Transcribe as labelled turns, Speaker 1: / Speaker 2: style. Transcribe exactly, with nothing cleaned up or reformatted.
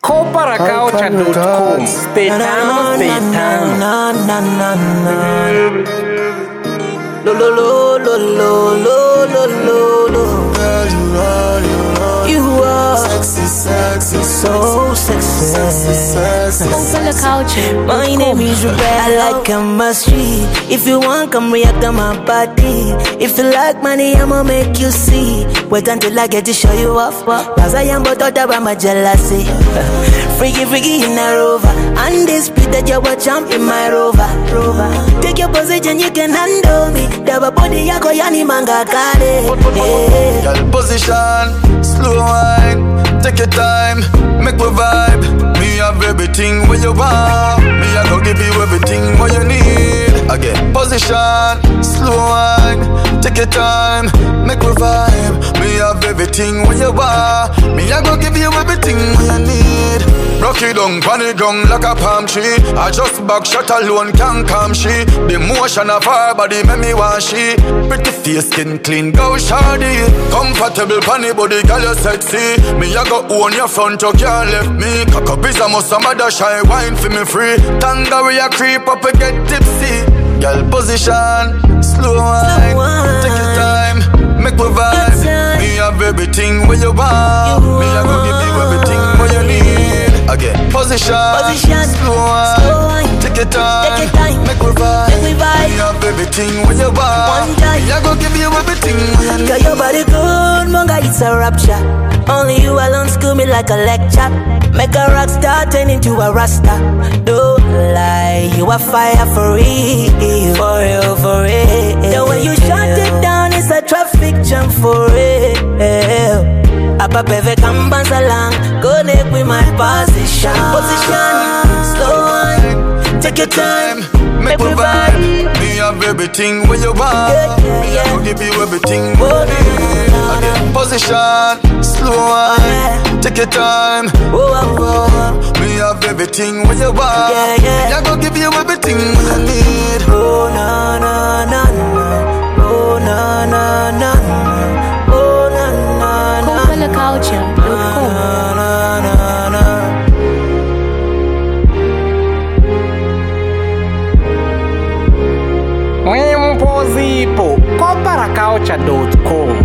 Speaker 1: Coparacoucha dot com. Stay down, stay down.
Speaker 2: Na na na na. Lo lo lo lo lo lo lo lo lo.
Speaker 3: Girl, you are, you are,
Speaker 2: you are
Speaker 3: sexy, sexy,
Speaker 2: so sexy,
Speaker 3: sexy, sexy.
Speaker 4: Coparacoucha.
Speaker 2: My name is Rebecca. I like chemistry. If you want, come react on my body. If you like money, I'ma make you see. Wait until I get to show you off. Cause I am but out about my jealousy. Freaky, freaky in a rover. Undisputed, you're a champ in my rover. rover. Take your position, you can handle me. Daba body, yako yani manga kare. Yeah.
Speaker 3: Girl, position, slow wine. Take your time, make me vibe. Me have everything what you want. Me I go give you everything what you need. Again, position, slow wine. Take your time, make me vibe. Me have everything what you want. Me I go give you everything what you need. Rock it down, pan it down like a palm tree. I just back shot alone can't calm she. The motion of her body make me want she. Pretty face, skin clean, go shawty. Comfortable panny body, girl you sexy. Me I go own your front, you can't left me. Cock up is a must, some other shy wine for me free. Tanga we a creep up and get tipsy. Girl position, slow wine. Take your time, make me vibe. Me have everything what you want. Me I go give you everything what you need. Again, position,
Speaker 2: Position,
Speaker 3: slow wine.
Speaker 2: slow wine.
Speaker 3: Take your time,
Speaker 2: Take your time,
Speaker 3: make me vibe.
Speaker 2: make me vibe.
Speaker 3: Me have everything what you want.
Speaker 2: One time.
Speaker 3: Me I go give you everything what you need.
Speaker 2: Girl, your body good, monga, it's a rapture. Only you alone school me like a lecture. Make a rock star turn into a rasta. Don't lie, you a fire for real. For real, for real. The way you shut it down is a traffic jam for real. Apa peve kambans along, connect with my position. Position, slow wine. Take your time,
Speaker 3: Make me vibe. Me have everything what you want.
Speaker 2: Yeah, yeah,
Speaker 3: Me I
Speaker 2: yeah.
Speaker 3: go give you everything what you need. Again, position, slow wine. Take your time.
Speaker 2: Oh, oh, oh.
Speaker 3: Me have everything what you want.
Speaker 2: Yeah, yeah.
Speaker 3: Me I go give you everything what you need.
Speaker 2: Oh, na, na, na, na. Oh, na, na, na, na. Oh, na, na, na.
Speaker 4: Coparacoucha dot com.
Speaker 2: Na, na, na, na.
Speaker 1: Wimpo zipo Coparacoucha dot com.